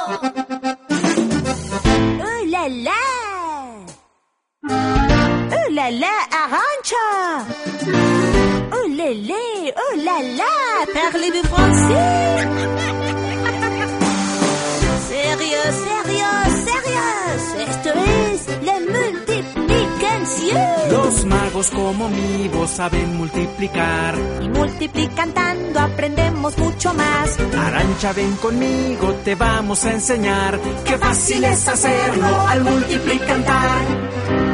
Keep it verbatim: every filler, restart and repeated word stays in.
¡Oh, la, la! ¡Oh, la, la, Arantxa! ¡Oh, la, la! ¡Oh, la, la! Parlez-vous français? Sérieux, sérieux, sérieux. Esto es la multiplicación. Los magos como mi voz saben multiplicar. Y multiplicando aprendemos mucho más. Arantxa, ven conmigo, te vamos a enseñar. Qué fácil es hacerlo al multiplicar.